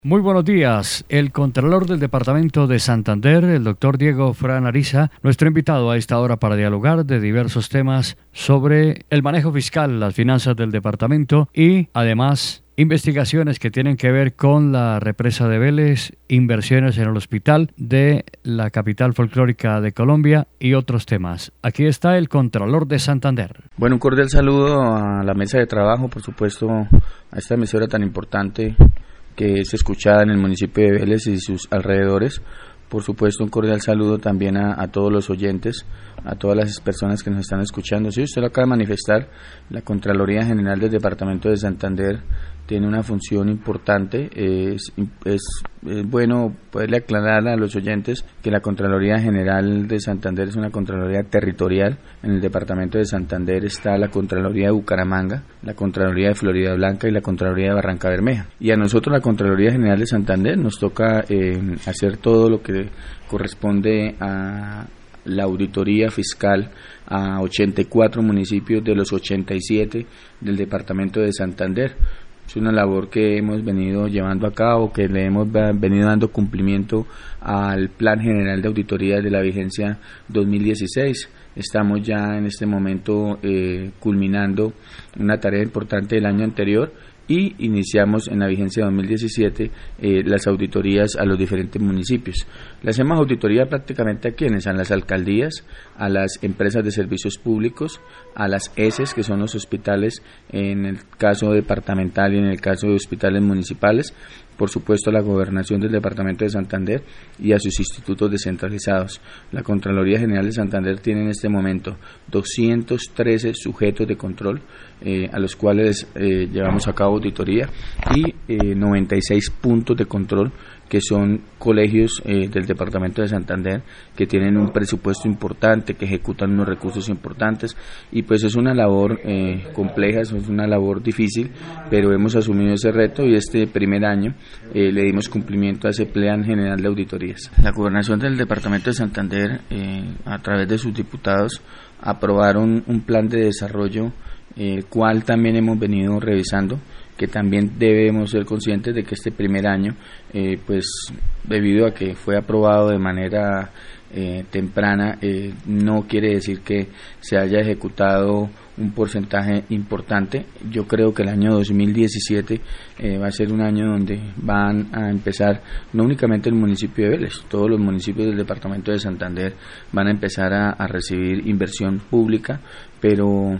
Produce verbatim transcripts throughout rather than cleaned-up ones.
Muy buenos días. El Contralor del Departamento de Santander, el doctor Diego Fran Ariza, nuestro invitado a esta hora para dialogar de diversos temas sobre el manejo fiscal, las finanzas del departamento y, además, investigaciones que tienen que ver con la represa de Vélez, inversiones en el hospital de la capital folclórica de Colombia y otros temas. Aquí está el Contralor de Santander. Bueno, un cordial saludo a la mesa de trabajo, por supuesto, a esta emisora tan importante que es escuchada en el municipio de Vélez y sus alrededores. Por supuesto, un cordial saludo también a, a todos los oyentes, a todas las personas que nos están escuchando. Sí, usted lo acaba de manifestar, la Contraloría General del Departamento de Santander tiene una función importante. Es, es, es bueno poderle aclarar a los oyentes que la Contraloría General de Santander es una Contraloría territorial. En el Departamento de Santander está la Contraloría de Bucaramanga, la Contraloría de Florida Blanca y la Contraloría de Barranca Bermeja. Y a nosotros, la Contraloría General de Santander, nos toca eh, hacer todo lo que corresponde a la auditoría fiscal a ochenta y cuatro municipios de los ochenta y siete del Departamento de Santander. Es una labor que hemos venido llevando a cabo, que le hemos venido dando cumplimiento al Plan General de Auditoría de la vigencia dos mil dieciséis. Estamos ya en este momento eh, culminando una tarea importante del año anterior y iniciamos en la vigencia dos mil diecisiete eh, las auditorías a los diferentes municipios. Le hacemos auditoría prácticamente a quienes, a las alcaldías, a las empresas de servicios públicos, a las E S Es, que son los hospitales en el caso departamental y en el caso de hospitales municipales, por supuesto a la Gobernación del Departamento de Santander y a sus institutos descentralizados. La Contraloría General de Santander tiene en este momento doscientos trece sujetos de control eh, a los cuales eh, llevamos a cabo auditoría y eh, noventa y seis puntos de control que son colegios eh, del Departamento de Santander que tienen un presupuesto importante, que ejecutan unos recursos importantes y pues es una labor eh, compleja, es una labor difícil, pero hemos asumido ese reto y este primer año eh, le dimos cumplimiento a ese Plan General de Auditorías. La Gobernación del Departamento de Santander, eh, a través de sus diputados, aprobaron un plan de desarrollo, el eh, cual también hemos venido revisando, que también debemos ser conscientes de que este primer año, eh, pues debido a que fue aprobado de manera eh, temprana, eh, no quiere decir que se haya ejecutado un porcentaje importante. Yo creo que el año dos mil diecisiete eh, va a ser un año donde van a empezar, no únicamente el municipio de Vélez, todos los municipios del departamento de Santander van a empezar a, a recibir inversión pública, pero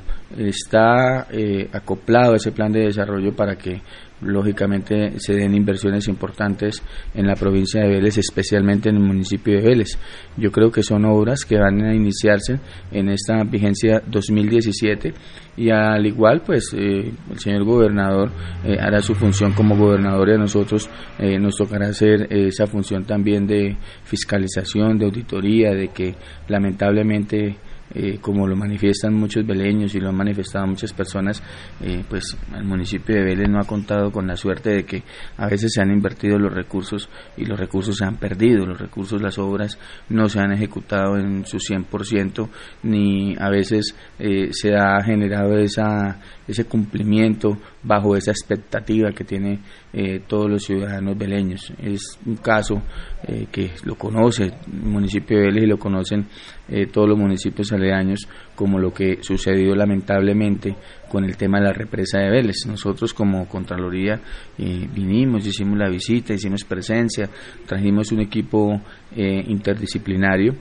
está eh, acoplado ese plan de desarrollo para que lógicamente se den inversiones importantes en la provincia de Vélez, especialmente en el municipio de Vélez. Yo creo que son obras que van a iniciarse en esta vigencia dos mil diecisiete y al igual pues eh, el señor gobernador eh, hará su función como gobernador y a nosotros eh, nos tocará hacer eh, esa función también de fiscalización, de auditoría, de que lamentablemente Eh, como lo manifiestan muchos veleños y lo han manifestado muchas personas, eh, pues el municipio de Vélez no ha contado con la suerte de que a veces se han invertido los recursos y los recursos se han perdido, los recursos, las obras no se han ejecutado en su cien por ciento, ni a veces eh, se ha generado esa, ese cumplimiento bajo esa expectativa que tiene eh, todos los ciudadanos veleños. Es un caso eh, que lo conoce el municipio de Vélez y lo conocen eh, todos los municipios aledaños, como lo que sucedió lamentablemente con el tema de la represa de Vélez. Nosotros como Contraloría eh, vinimos, hicimos la visita, hicimos presencia, trajimos un equipo eh, interdisciplinario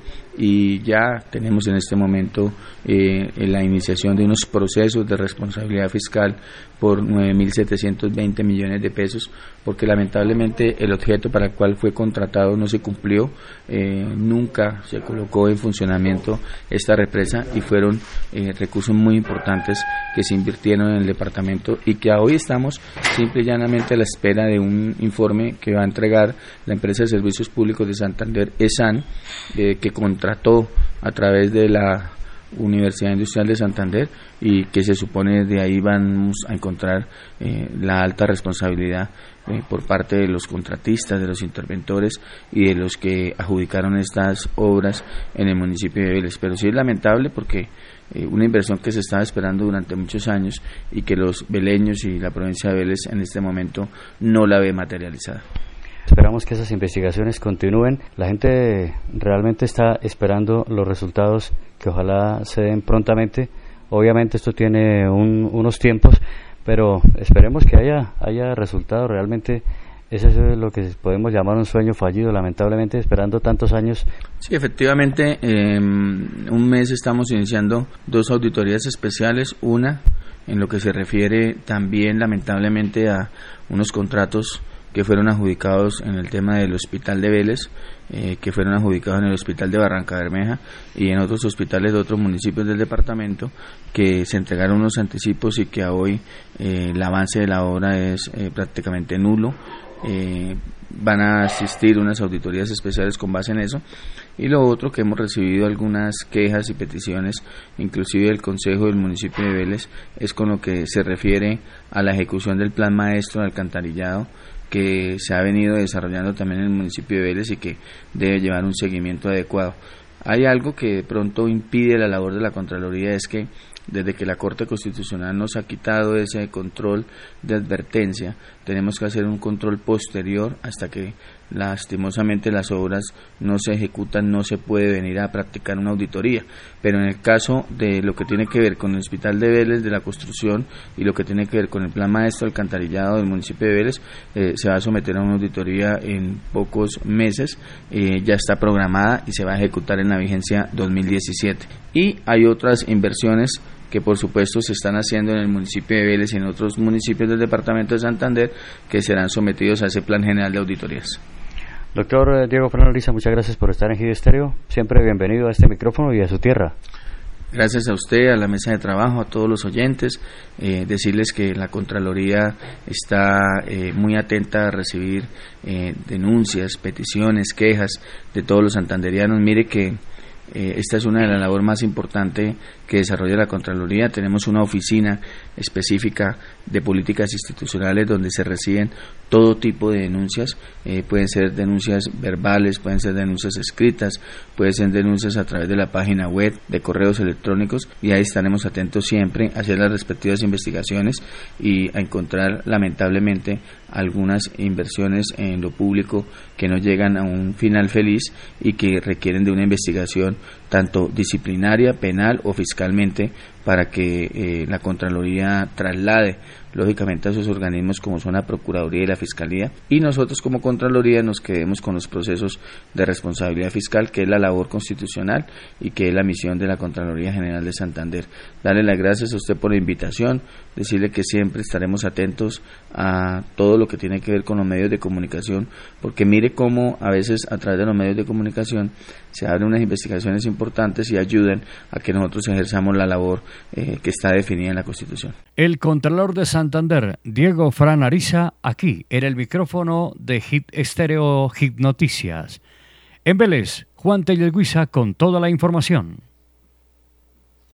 y ya tenemos en este momento eh, la iniciación de unos procesos de responsabilidad fiscal por nueve mil setecientos veinte millones de pesos, porque lamentablemente el objeto para el cual fue contratado no se cumplió, eh, nunca se colocó en funcionamiento esta represa y fueron eh, recursos muy importantes que se invirtieron en el departamento y que hoy estamos simple y llanamente a la espera de un informe que va a entregar la empresa de servicios públicos de Santander, ESAN, eh, que contrató a través de la Universidad Industrial de Santander y que se supone de ahí vamos a encontrar eh, la alta responsabilidad eh, por parte de los contratistas, de los interventores y de los que adjudicaron estas obras en el municipio de Vélez. Pero sí es lamentable porque eh, una inversión que se estaba esperando durante muchos años y que los veleños y la provincia de Vélez en este momento no la ve materializada. Esperamos que esas investigaciones continúen. La gente realmente está esperando los resultados que ojalá se den prontamente. Obviamente esto tiene un, unos tiempos, pero esperemos que haya, haya resultados. Realmente eso es lo que podemos llamar un sueño fallido, lamentablemente, esperando tantos años. Sí, efectivamente, eh, un mes estamos iniciando dos auditorías especiales, una en lo que se refiere también lamentablemente a unos contratos que fueron adjudicados en el tema del Hospital de Vélez, eh, que fueron adjudicados en el Hospital de Barranca Bermeja y en otros hospitales de otros municipios del departamento, que se entregaron unos anticipos y que a hoy eh, el avance de la obra es eh, prácticamente nulo. Eh, van a asistir unas auditorías especiales con base en eso. Y lo otro, que hemos recibido algunas quejas y peticiones, inclusive del Consejo del municipio de Vélez, es con lo que se refiere a la ejecución del plan maestro de alcantarillado que se ha venido desarrollando también en el municipio de Vélez y que debe llevar un seguimiento adecuado. Hay algo que de pronto impide la labor de la Contraloría, es que desde que la Corte Constitucional nos ha quitado ese control de advertencia, tenemos que hacer un control posterior hasta que lastimosamente las obras no se ejecutan, no se puede venir a practicar una auditoría. Pero en el caso de lo que tiene que ver con el Hospital de Vélez, de la construcción, y lo que tiene que ver con el plan maestro alcantarillado del municipio de Vélez, eh, se va a someter a una auditoría en pocos meses, eh, ya está programada y se va a ejecutar en la vigencia dos mil diecisiete. Y hay otras inversiones que por supuesto se están haciendo en el municipio de Vélez y en otros municipios del departamento de Santander, que serán sometidos a ese plan general de auditorías. Doctor Diego Fran Ariza, muchas gracias por estar en Gid Estéreo. Siempre bienvenido a este micrófono y a su tierra. Gracias a usted, a la mesa de trabajo, a todos los oyentes. Eh, decirles que la Contraloría está eh, muy atenta a recibir eh, denuncias, peticiones, quejas de todos los santanderianos. Mire que Eh, esta es una de las labores más importantes que desarrolla la Contraloría. Tenemos una oficina específica de políticas institucionales donde se reciben todo tipo de denuncias, eh, pueden ser denuncias verbales, pueden ser denuncias escritas, pueden ser denuncias a través de la página web, de correos electrónicos, y ahí estaremos atentos siempre a hacer las respectivas investigaciones y a encontrar lamentablemente algunas inversiones en lo público que no llegan a un final feliz y que requieren de una investigación tanto disciplinaria, penal o fiscalmente, para que eh, la Contraloría traslade lógicamente a sus organismos como son la Procuraduría y la Fiscalía, y nosotros como Contraloría nos quedemos con los procesos de responsabilidad fiscal, que es la labor constitucional y que es la misión de la Contraloría General de Santander. Darle las gracias a usted por la invitación, decirle que siempre estaremos atentos a todo lo que tiene que ver con los medios de comunicación, porque mire cómo a veces a través de los medios de comunicación se abren unas investigaciones importantes y ayudan a que nosotros ejerzamos la labor eh, que está definida en la Constitución. El Contralor de Santander, Diego Fran Ariza, aquí en el micrófono de Gid Estéreo Gid Noticias. En Vélez, Juan Tellez Guiza con toda la información.